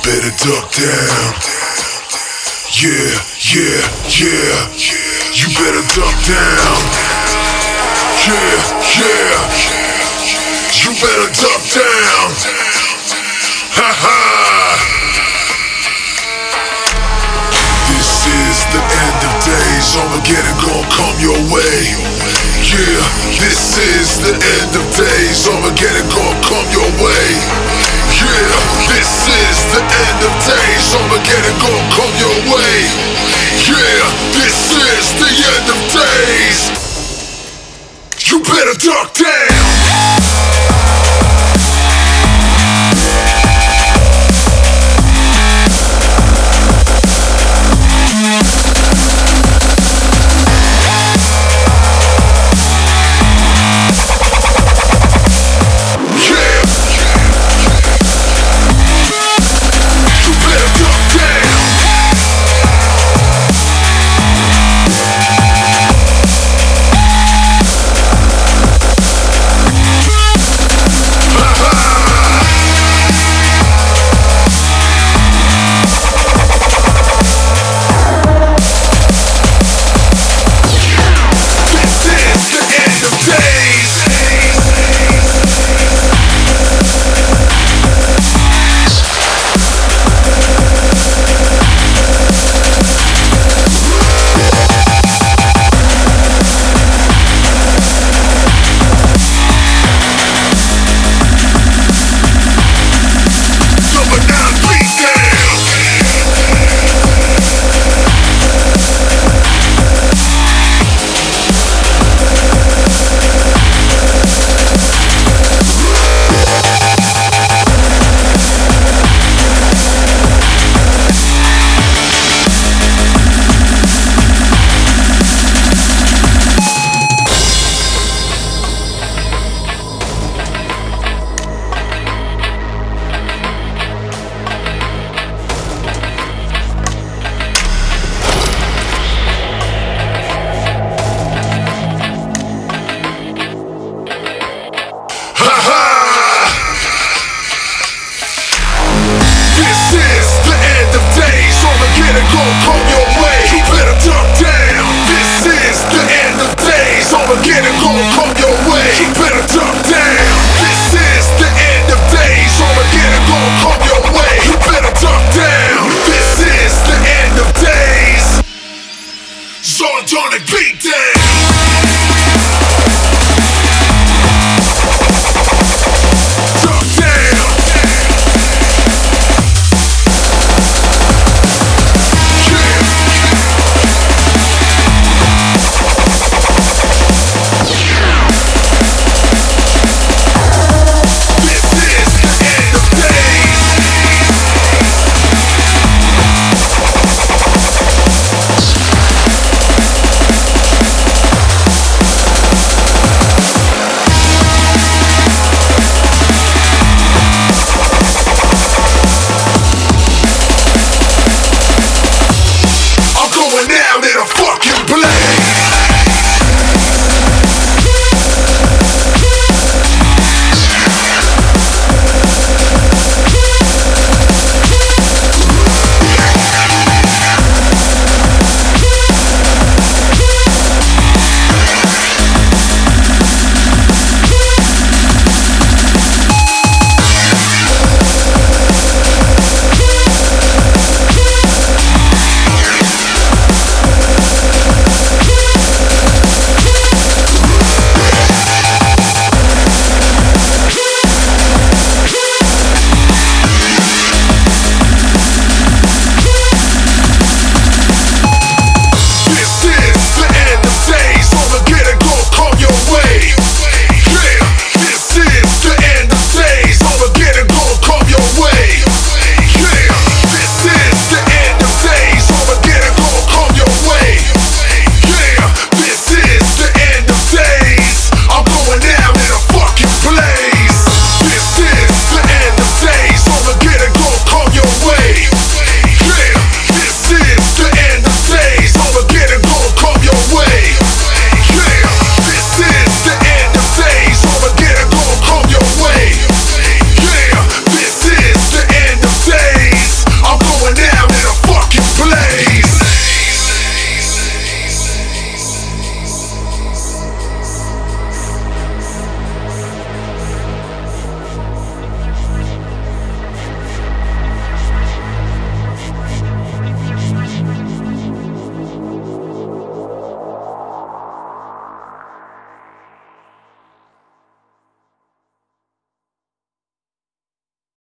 better duck down. Yeah, yeah, yeah. You better duck down. Yeah, yeah. You better duck down. Ha ha. This is the end of days. Armageddon gon' come your way. Yeah, this is the end of days. Armageddon gon' come your way. Yeah, this is the end of days. Armageddon gon' come your way. Yeah, this is the end of days. You better duck down.